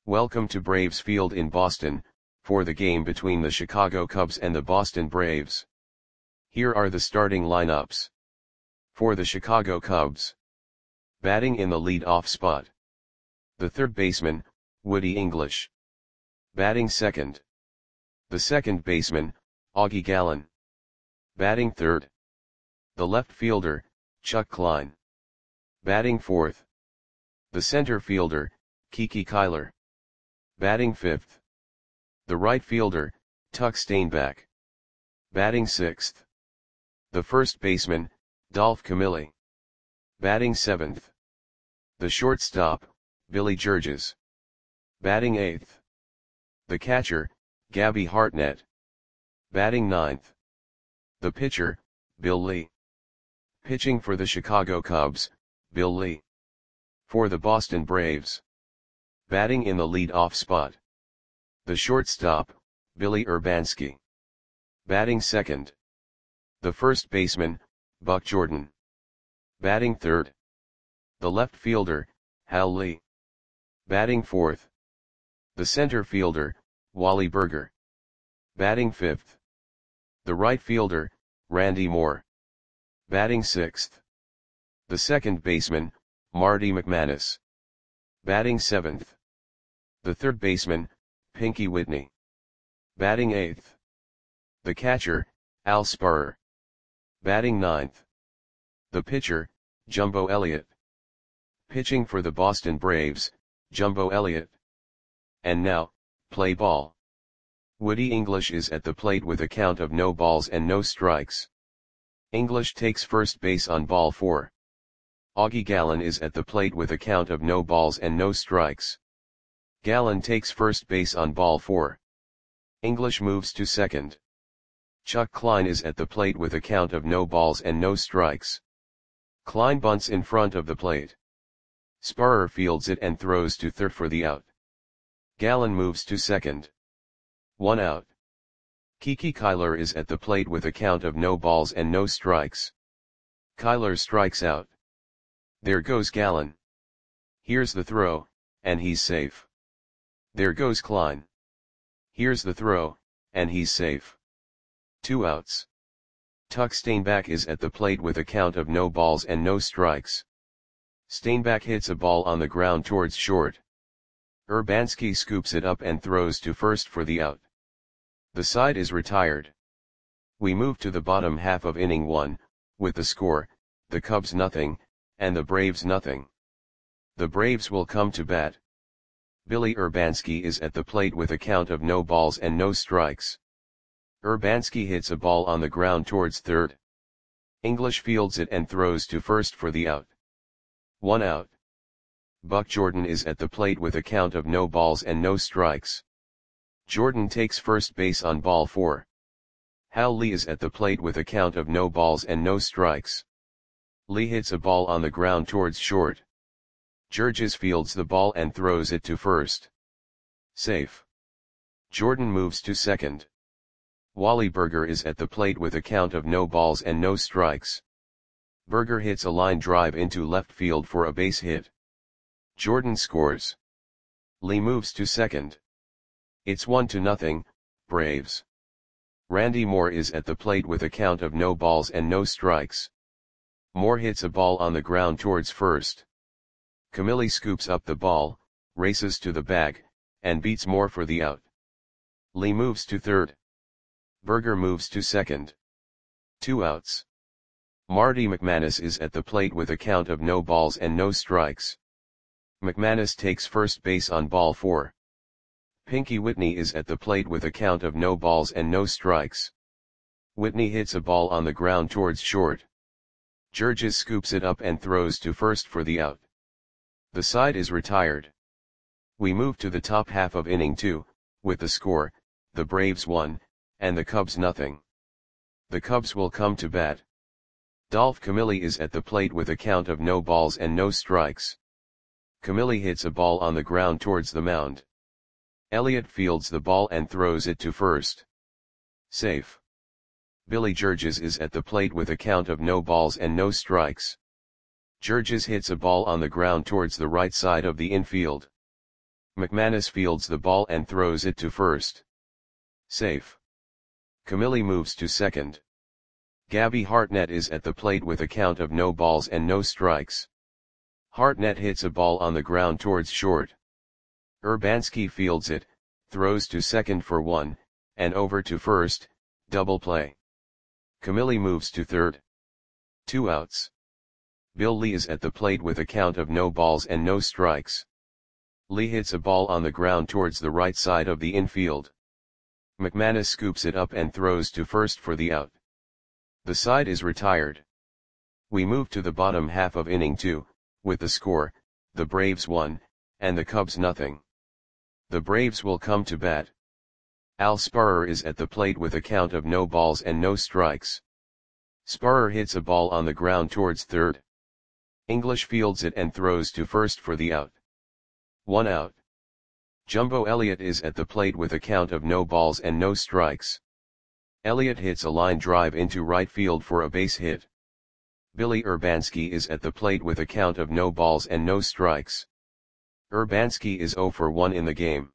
Welcome to Braves Field in Boston, for the game between the Chicago Cubs and the Boston Braves. Here are the starting lineups. For the Chicago Cubs. Batting in the lead-off spot. The third baseman, Woody English. Batting second. The second baseman, Augie Gallen. Batting third. The left fielder, Chuck Klein. Batting fourth. The center fielder, Kiki Kyler. Batting fifth. The right fielder, Tuck Steinbach. Batting sixth. The first baseman, Dolph Camilli. Batting seventh. The shortstop, Billy Georges. Batting eighth. The catcher, Gabby Hartnett. Batting ninth. The pitcher, Bill Lee. Pitching for the Chicago Cubs, Bill Lee. For the Boston Braves. Batting in the lead-off spot. The shortstop, Billy Urbanski. Batting second. The first baseman, Buck Jordan. Batting third. The left fielder, Hal Lee. Batting fourth. The center fielder, Wally Burger. Batting fifth. The right fielder, Randy Moore. Batting sixth. The second baseman, Marty McManus. Batting seventh. The third baseman, Pinky Whitney. Batting eighth. The catcher, Al Spurrier. Batting ninth. The pitcher, Jumbo Elliott. Pitching for the Boston Braves, Jumbo Elliott. And now, play ball. Woody English is at the plate with a count of no balls and no strikes. English takes first base on ball 4. Augie Gallen is at the plate with a count of no balls and no strikes. Gallen takes first base on ball 4. English moves to second. Chuck Klein is at the plate with a count of no balls and no strikes. Klein bunts in front of the plate. Spurrier fields it and throws to third for the out. Gallen moves to second. 1 out. Kiki Kyler is at the plate with a count of no balls and no strikes. Kyler strikes out. There goes Gallen. Here's the throw, and he's safe. There goes Klein. Here's the throw, and he's safe. 2 outs. Tuck Steinbach is at the plate with a count of no balls and no strikes. Steinbach hits a ball on the ground towards short. Urbanski scoops it up and throws to first for the out. The side is retired. We move to the bottom half of inning 1, with the score, the Cubs nothing, and the Braves nothing. The Braves will come to bat. Billy Urbanski is at the plate with a count of no balls and no strikes. Urbanski hits a ball on the ground towards third. English fields it and throws to first for the out. 1 out. Buck Jordan is at the plate with a count of no balls and no strikes. Jordan takes first base on ball 4. Hal Lee is at the plate with a count of no balls and no strikes. Lee hits a ball on the ground towards short. Georges fields the ball and throws it to first. Safe. Jordan moves to second. Wally Burger is at the plate with a count of no balls and no strikes. Burger hits a line drive into left field for a base hit. Jordan scores. Lee moves to second. It's 1-0, Braves. Randy Moore is at the plate with a count of no balls and no strikes. Moore hits a ball on the ground towards first. Camilli scoops up the ball, races to the bag, and beats Moore for the out. Lee moves to third. Burger moves to second. 2 outs. Marty McManus is at the plate with a count of no balls and no strikes. McManus takes first base on ball 4. Pinky Whitney is at the plate with a count of no balls and no strikes. Whitney hits a ball on the ground towards short. Georges scoops it up and throws to first for the out. The side is retired. We move to the top half of inning 2, with the score, the Braves 1, and the Cubs nothing. The Cubs will come to bat. Dolph Camilli is at the plate with a count of no balls and no strikes. Camilli hits a ball on the ground towards the mound. Elliott fields the ball and throws it to first. Safe. Billy Georges is at the plate with a count of no balls and no strikes. Georges hits a ball on the ground towards the right side of the infield. McManus fields the ball and throws it to first. Safe. Camilli moves to second. Gabby Hartnett is at the plate with a count of no balls and no strikes. Hartnett hits a ball on the ground towards short. Urbanski fields it, throws to second for one, and over to first, double play. Camilli moves to third. 2 outs. Bill Lee is at the plate with a count of no balls and no strikes. Lee hits a ball on the ground towards the right side of the infield. McManus scoops it up and throws to first for the out. The side is retired. We move to the bottom half of inning 2, with the score, the Braves 1, and the Cubs nothing. The Braves will come to bat. Al Sparrer is at the plate with a count of no balls and no strikes. Sparrer hits a ball on the ground towards third. English fields it and throws to first for the out. 1 out. Jumbo Elliott is at the plate with a count of no balls and no strikes. Elliott hits a line drive into right field for a base hit. Billy Urbanski is at the plate with a count of no balls and no strikes. Urbanski is 0 for 1 in the game.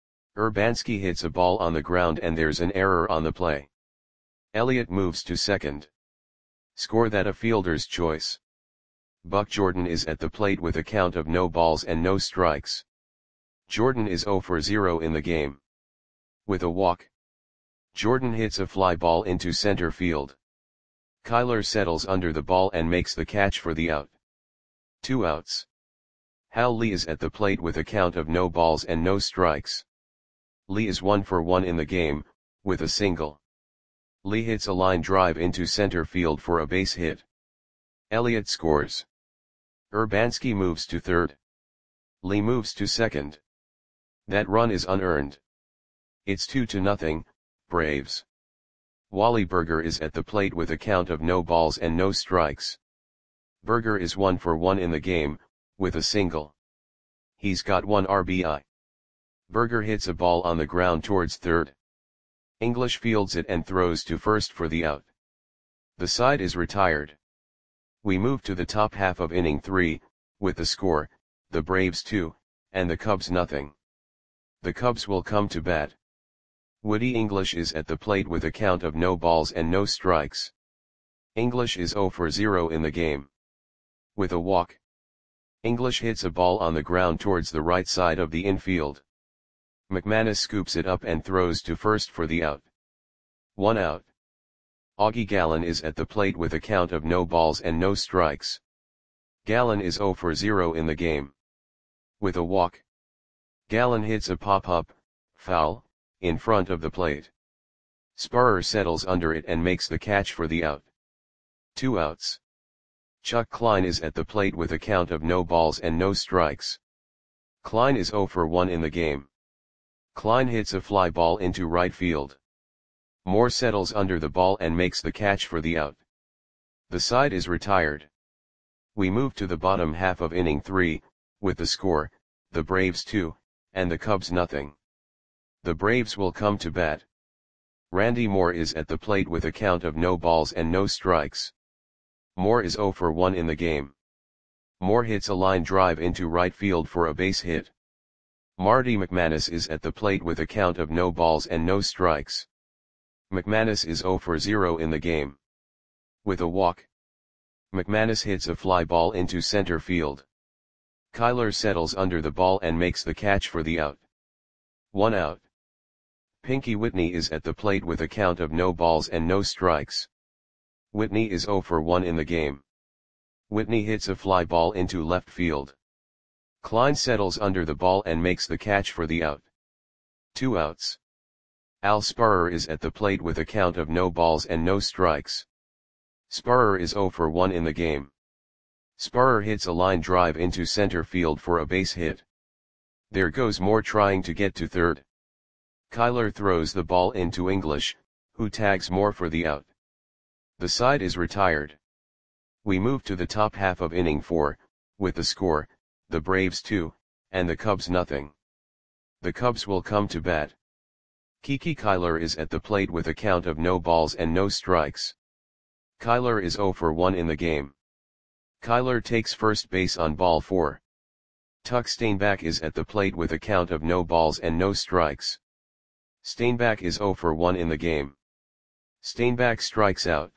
Urbanski hits a ball on the ground and there's an error on the play. Elliott moves to second. Score that a fielder's choice. Buck Jordan is at the plate with a count of no balls and no strikes. Jordan is 0 for 0 in the game. With a walk, Jordan hits a fly ball into center field. Kyler settles under the ball and makes the catch for the out. 2 outs. Hal Lee is at the plate with a count of no balls and no strikes. Lee is 1 for 1 in the game, with a single. Lee hits a line drive into center field for a base hit. Elliott scores. Urbanski moves to third. Lee moves to second. That run is unearned. It's 2-0, Braves. Wally Burger is at the plate with a count of no balls and no strikes. Burger is 1 for 1 in the game, with a single. He's got 1 RBI. Burger hits a ball on the ground towards third. English fields it and throws to first for the out. The side is retired. We move to the top half of inning 3, with the score, the Braves 2, and the Cubs nothing. The Cubs will come to bat. Woody English is at the plate with a count of no balls and no strikes. English is 0 for 0 in the game. With a walk, English hits a ball on the ground towards the right side of the infield. McManus scoops it up and throws to first for the out. 1 out. Augie Gallen is at the plate with a count of no balls and no strikes. Gallen is 0 for 0 in the game. With a walk, Gallen hits a pop-up, foul, in front of the plate. Sparrer settles under it and makes the catch for the out. 2 outs. Chuck Klein is at the plate with a count of no balls and no strikes. Klein is 0 for 1 in the game. Klein hits a fly ball into right field. Moore settles under the ball and makes the catch for the out. The side is retired. We move to the bottom half of inning 3, with the score, the Braves 2, and the Cubs nothing. The Braves will come to bat. Randy Moore is at the plate with a count of no balls and no strikes. Moore is 0 for 1 in the game. Moore hits a line drive into right field for a base hit. Marty McManus is at the plate with a count of no balls and no strikes. McManus is 0 for 0 in the game. With a walk, McManus hits a fly ball into center field. Kyler settles under the ball and makes the catch for the out. 1 out. Pinky Whitney is at the plate with a count of no balls and no strikes. Whitney is 0 for 1 in the game. Whitney hits a fly ball into left field. Klein settles under the ball and makes the catch for the out. 2 outs. Al Sparrer is at the plate with a count of no balls and no strikes. Sparrer is 0 for 1 in the game. Sparrer hits a line drive into center field for a base hit. There goes Moore trying to get to third. Kyler throws the ball into English, who tags Moore for the out. The side is retired. We move to the top half of inning 4, with the score, the Braves 2, and the Cubs nothing. The Cubs will come to bat. Kiki Kyler is at the plate with a count of no balls and no strikes. Kyler is 0 for 1 in the game. Kyler takes first base on ball 4. Tuck Steinbach is at the plate with a count of no balls and no strikes. Steinbach is 0 for 1 in the game. Steinbach strikes out.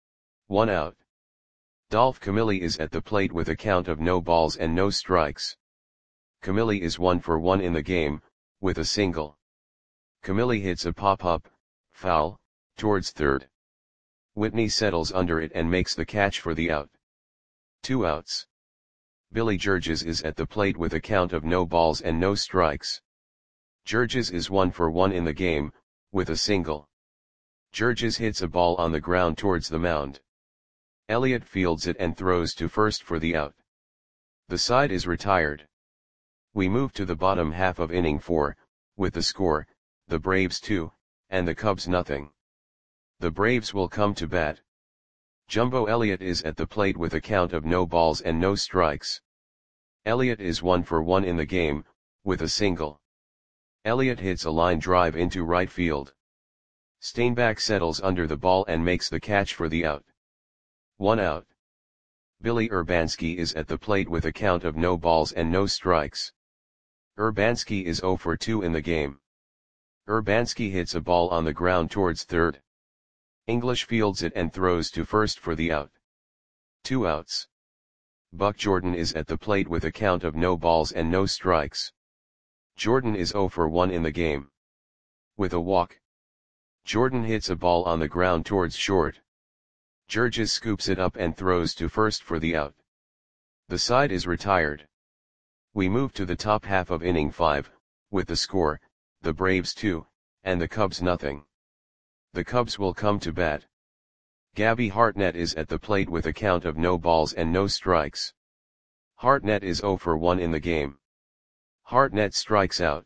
1 out. Dolph Camilli is at the plate with a count of no balls and no strikes. Camilli is 1 for 1 in the game, with a single. Camilli hits a pop-up, foul, towards third. Whitney settles under it and makes the catch for the out. 2 outs. Billy Georges is at the plate with a count of no balls and no strikes. Georges is 1 for 1 in the game, with a single. Georges hits a ball on the ground towards the mound. Elliott fields it and throws to first for the out. The side is retired. We move to the bottom half of inning 4, with the score, the Braves 2, and the Cubs nothing. The Braves will come to bat. Jumbo Elliott is at the plate with a count of no balls and no strikes. Elliott is 1 for 1 in the game, with a single. Elliott hits a line drive into right field. Steinbach settles under the ball and makes the catch for the out. 1 out. Billy Urbanski is at the plate with a count of no balls and no strikes. Urbanski is 0 for 2 in the game. Urbanski hits a ball on the ground towards third. English fields it and throws to first for the out. 2 outs. Buck Jordan is at the plate with a count of no balls and no strikes. Jordan is 0 for 1 in the game. With a walk. Jordan hits a ball on the ground towards short. Georges scoops it up and throws to first for the out. The side is retired. We move to the top half of inning 5, with the score, the Braves 2, and the Cubs nothing. The Cubs will come to bat. Gabby Hartnett is at the plate with a count of no balls and no strikes. Hartnett is 0 for 1 in the game. Hartnett strikes out.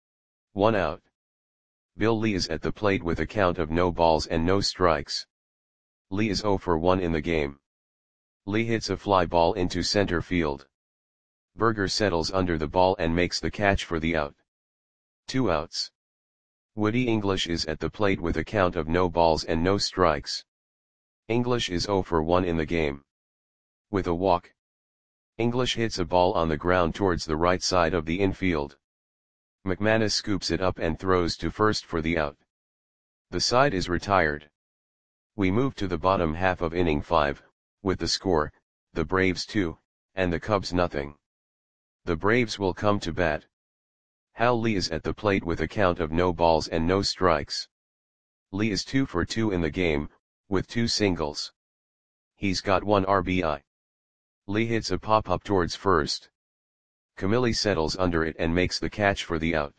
1 out. Bill Lee is at the plate with a count of no balls and no strikes. Lee is 0 for 1 in the game. Lee hits a fly ball into center field. Berger settles under the ball and makes the catch for the out. 2 outs. Woody English is at the plate with a count of no balls and no strikes. English is 0 for 1 in the game. With a walk. English hits a ball on the ground towards the right side of the infield. McManus scoops it up and throws to first for the out. The side is retired. We move to the bottom half of inning 5, with the score, the Braves 2, and the Cubs nothing. The Braves will come to bat. Hal Lee is at the plate with a count of no balls and no strikes. Lee is 2 for 2 in the game, with 2 singles. He's got 1 RBI. Lee hits a pop-up towards first. Camilli settles under it and makes the catch for the out.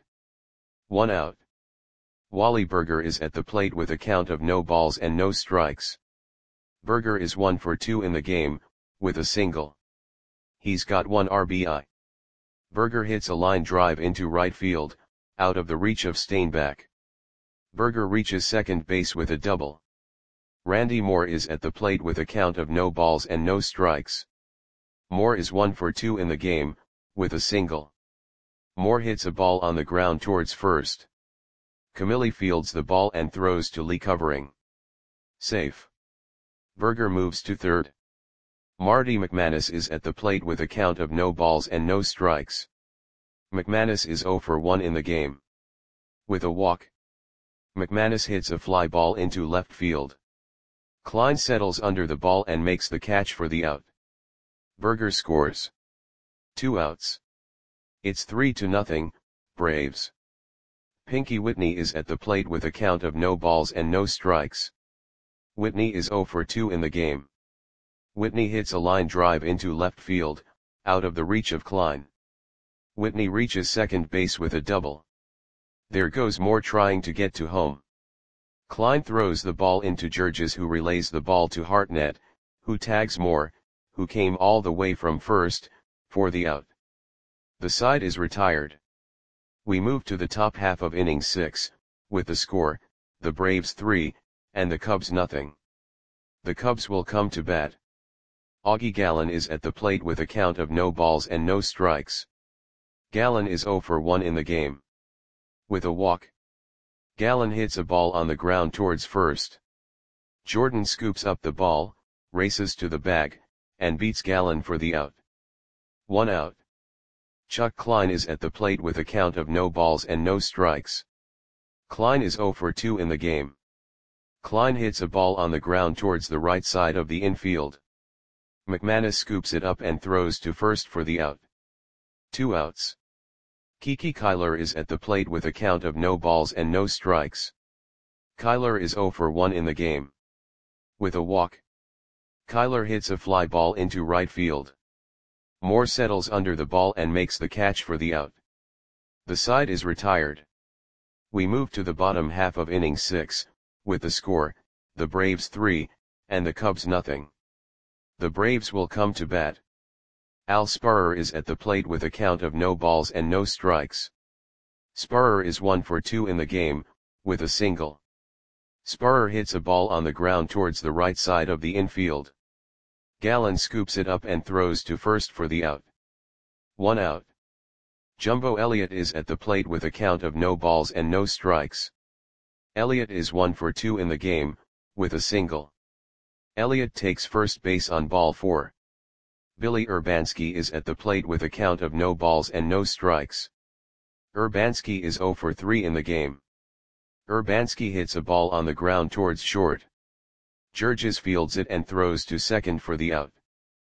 1 out. Wally Berger is at the plate with a count of no balls and no strikes. Berger is 1 for 2 in the game, with a single. He's got 1 RBI. Berger hits a line drive into right field, out of the reach of Steinbach. Berger reaches second base with a double. Randy Moore is at the plate with a count of no balls and no strikes. Moore is 1 for 2 in the game, with a single. Moore hits a ball on the ground towards first. Camilli fields the ball and throws to Lee covering. Safe. Berger moves to third. Marty McManus is at the plate with a count of no balls and no strikes. McManus is 0 for 1 in the game. With a walk. McManus hits a fly ball into left field. Klein settles under the ball and makes the catch for the out. Berger scores. 2 outs. It's 3-0, Braves. Pinky Whitney is at the plate with a count of no balls and no strikes. Whitney is 0 for 2 in the game. Whitney hits a line drive into left field, out of the reach of Klein. Whitney reaches second base with a double. There goes Moore trying to get to home. Klein throws the ball into Georges, who relays the ball to Hartnett, who tags Moore, who came all the way from first, for the out. The side is retired. We move to the top half of inning 6, with the score, the Braves 3, and the Cubs nothing. The Cubs will come to bat. Augie Gallen is at the plate with a count of no balls and no strikes. Gallen is 0 for 1 in the game. With a walk. Gallen hits a ball on the ground towards first. Jordan scoops up the ball, races to the bag, and beats Gallen for the out. 1 out. Chuck Klein is at the plate with a count of no balls and no strikes. Klein is 0 for 2 in the game. Klein hits a ball on the ground towards the right side of the infield. McManus scoops it up and throws to first for the out. 2 outs. Kiki Kyler is at the plate with a count of no balls and no strikes. Kyler is 0 for 1 in the game. With a walk, Kyler hits a fly ball into right field. Moore settles under the ball and makes the catch for the out. The side is retired. We move to the bottom half of inning 6, with the score, the Braves 3, and the Cubs nothing. The Braves will come to bat. Al Sparrer is at the plate with a count of no balls and no strikes. Sparrer is 1 for 2 in the game, with a single. Sparrer hits a ball on the ground towards the right side of the infield. Gallen scoops it up and throws to first for the out. 1 out. Jumbo Elliott is at the plate with a count of no balls and no strikes. Elliott is 1 for 2 in the game, with a single. Elliott takes first base on ball 4. Billy Urbanski is at the plate with a count of no balls and no strikes. Urbanski is 0 for 3 in the game. Urbanski hits a ball on the ground towards short. Georges fields it and throws to second for the out.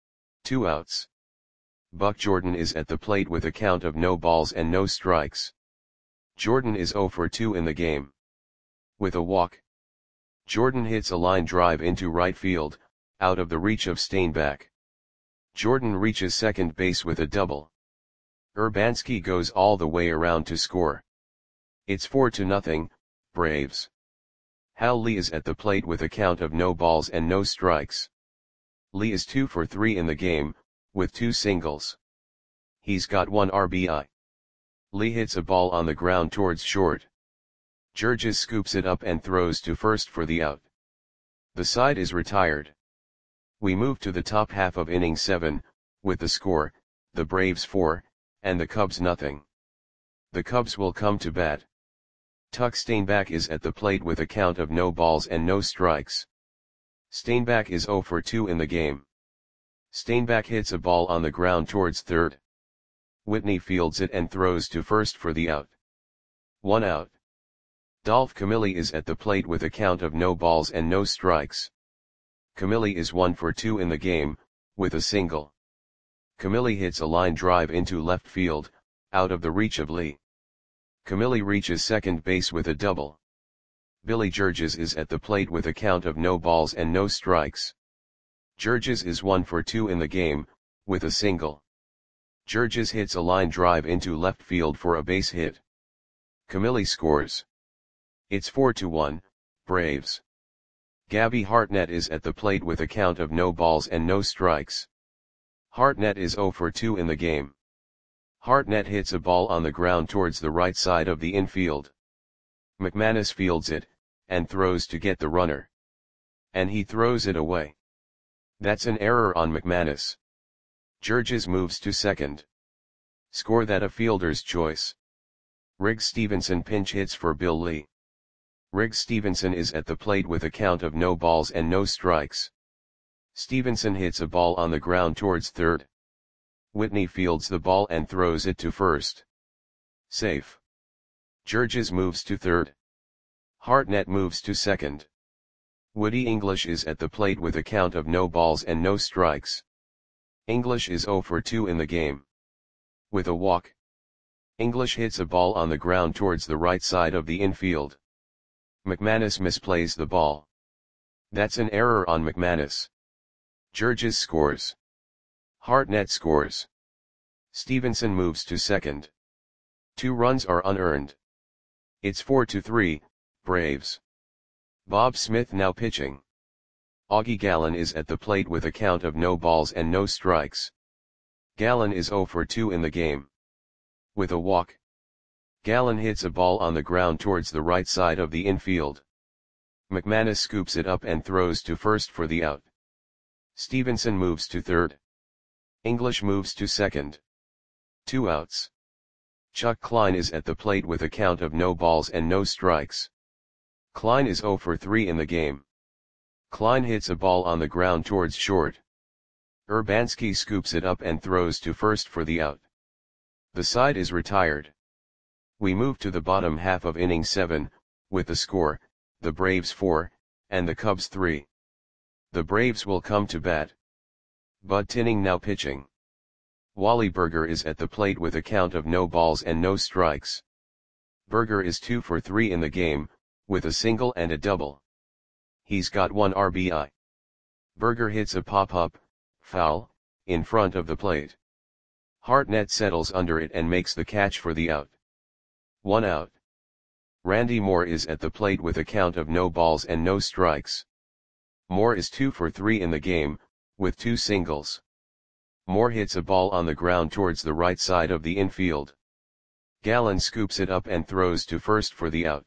2 outs. Buck Jordan is at the plate with a count of no balls and no strikes. Jordan is 0 for 2 in the game. With a walk, Jordan hits a line drive into right field, out of the reach of Steinbach. Jordan reaches second base with a double. Urbanski goes all the way around to score. It's 4-0, Braves. Hal Lee is at the plate with a count of no balls and no strikes. Lee is 2 for 3 in the game, with 2 singles. He's got 1 RBI. Lee hits a ball on the ground towards short. Georges scoops it up and throws to first for the out. The side is retired. We move to the top half of inning 7, with the score, the Braves 4, and the Cubs nothing. The Cubs will come to bat. Tuck Steinbach is at the plate with a count of no balls and no strikes. Steinbach is 0 for 2 in the game. Steinbach hits a ball on the ground towards third. Whitney fields it and throws to first for the out. 1 out. Dolph Camilli is at the plate with a count of no balls and no strikes. Camilli is 1 for 2 in the game, with a single. Camilli hits a line drive into left field, out of the reach of Lee. Camilli reaches second base with a double. Billy Georges is at the plate with a count of no balls and no strikes. Georges is 1 for 2 in the game, with a single. Georges hits a line drive into left field for a base hit. Camilli scores. It's 4-1, Braves. Gabby Hartnett is at the plate with a count of no balls and no strikes. Hartnett is 0 for 2 in the game. Hartnett hits a ball on the ground towards the right side of the infield. McManus fields it, and throws to get the runner. And he throws it away. That's an error on McManus. Georges moves to second. Score that a fielder's choice. Riggs Stevenson pinch hits for Bill Lee. Riggs Stevenson is at the plate with a count of no balls and no strikes. Stevenson hits a ball on the ground towards third. Whitney fields the ball and throws it to first. Safe. Georges moves to third. Hartnett moves to second. Woody English is at the plate with a count of no balls and no strikes. English is 0 for 2 in the game. With a walk, English hits a ball on the ground towards the right side of the infield. McManus misplays the ball. That's an error on McManus. Georges scores. Hartnett scores. Stevenson moves to second. 2 runs are unearned. It's 4-3, Braves. Bob Smith now pitching. Augie Gallen is at the plate with a count of no balls and no strikes. Gallen is 0 for 2 in the game. With a walk, Gallen hits a ball on the ground towards the right side of the infield. McManus scoops it up and throws to first for the out. Stevenson moves to third. English moves to second. 2 outs. Chuck Klein is at the plate with a count of no balls and no strikes. Klein is 0 for 3 in the game. Klein hits a ball on the ground towards short. Urbanski scoops it up and throws to first for the out. The side is retired. We move to the bottom half of inning 7, with the score, the Braves 4, and the Cubs 3. The Braves will come to bat. Bud Tinning now pitching. Wally Burger is at the plate with a count of no balls and no strikes. Burger is 2 for 3 in the game, with a single and a double. He's got 1 RBI. Burger hits a pop-up, foul, in front of the plate. Hartnett settles under it and makes the catch for the out. 1 out. Randy Moore is at the plate with a count of no balls and no strikes. Moore is 2 for 3 in the game, with 2 singles. Moore hits a ball on the ground towards the right side of the infield. Gallen scoops it up and throws to first for the out.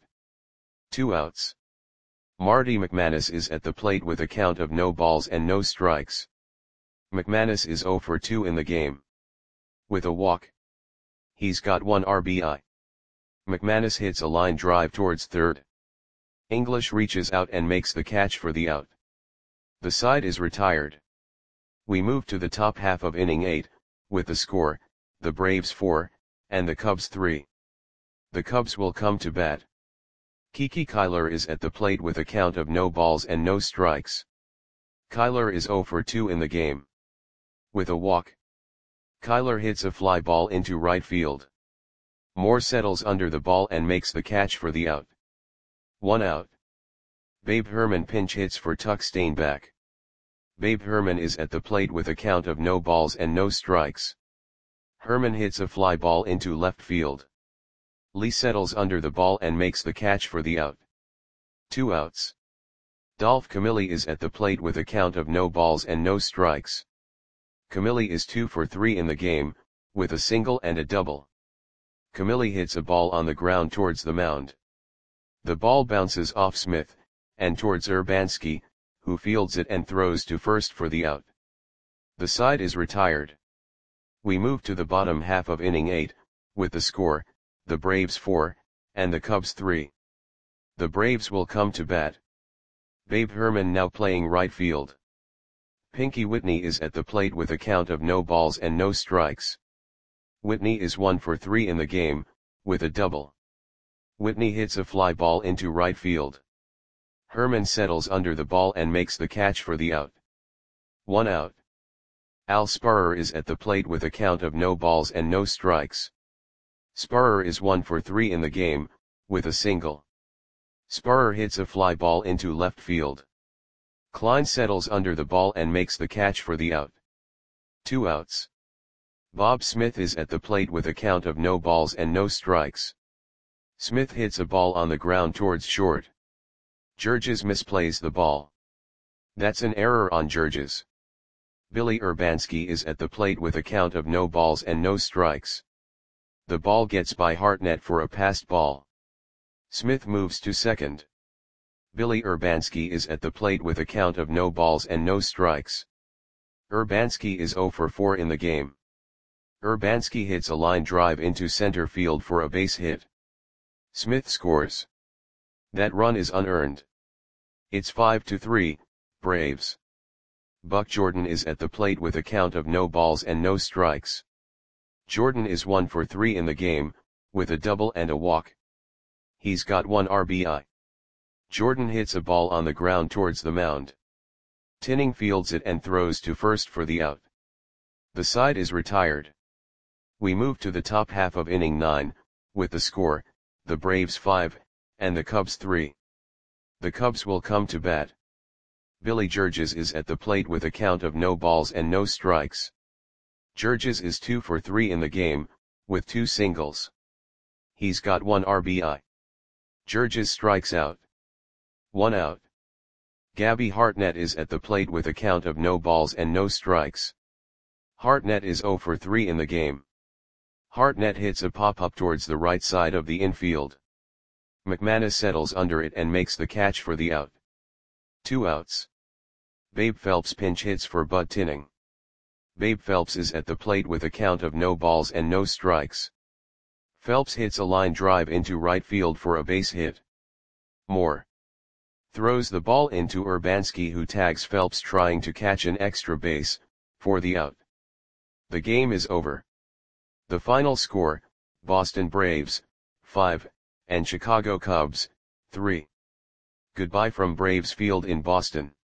2 outs. Marty McManus is at the plate with a count of no balls and no strikes. McManus is 0 for 2 in the game. With a walk. He's got 1 RBI. McManus hits a line drive towards third. English reaches out and makes the catch for the out. The side is retired. We move to the top half of inning 8, with the score, the Braves 4, and the Cubs 3. The Cubs will come to bat. Kiki Kyler is at the plate with a count of no balls and no strikes. Kyler is 0 for 2 in the game. With a walk. Kyler hits a fly ball into right field. Moore settles under the ball and makes the catch for the out. 1 out. Babe Herman pinch hits for Tuck Stainback. Babe Herman is at the plate with a count of no balls and no strikes. Herman hits a fly ball into left field. Lee settles under the ball and makes the catch for the out. 2 outs. Dolph Camilli is at the plate with a count of no balls and no strikes. Camilli is 2 for 3 in the game, with a single and a double. Camilli hits a ball on the ground towards the mound. The ball bounces off Smith, and towards Urbanski, who fields it and throws to first for the out. The side is retired. We move to the bottom half of inning 8, with the score, the Braves 4, and the Cubs 3. The Braves will come to bat. Babe Herman now playing right field. Pinky Whitney is at the plate with a count of no balls and no strikes. Whitney is 1 for 3 in the game, with a double. Whitney hits a fly ball into right field. Herman settles under the ball and makes the catch for the out. 1 out. Al Sparrer is at the plate with a count of no balls and no strikes. Sparrer is 1 for 3 in the game, with a single. Sparrer hits a fly ball into left field. Klein settles under the ball and makes the catch for the out. 2 outs. Bob Smith is at the plate with a count of no balls and no strikes. Smith hits a ball on the ground towards short. Georges misplays the ball. That's an error on Georges. Billy Urbanski is at the plate with a count of no balls and no strikes. The ball gets by Hartnett for a passed ball. Smith moves to second. Billy Urbanski is at the plate with a count of no balls and no strikes. Urbanski is 0 for 4 in the game. Urbanski hits a line drive into center field for a base hit. Smith scores. That run is unearned. It's 5-3, Braves. Buck Jordan is at the plate with a count of no balls and no strikes. Jordan is 1 for 3 in the game, with a double and a walk. He's got 1 RBI. Jordan hits a ball on the ground towards the mound. Tinning fields it and throws to first for the out. The side is retired. We move to the top half of inning 9, with the score, the Braves 5, and the Cubs 3. The Cubs will come to bat. Billy Georges is at the plate with a count of no balls and no strikes. Georges is 2 for 3 in the game, with 2 singles. He's got 1 RBI. Georges strikes out. 1 out. Gabby Hartnett is at the plate with a count of no balls and no strikes. Hartnett is 0 for 3 in the game. Hartnett hits a pop-up towards the right side of the infield. McManus settles under it and makes the catch for the out. 2 outs. Babe Phelps pinch hits for Bud Tinning. Babe Phelps is at the plate with a count of no balls and no strikes. Phelps hits a line drive into right field for a base hit. Moore throws the ball into Urbanski, who tags Phelps trying to catch an extra base, for the out. The game is over. The final score, Boston Braves, 5, and Chicago Cubs, 3. Goodbye from Braves Field in Boston.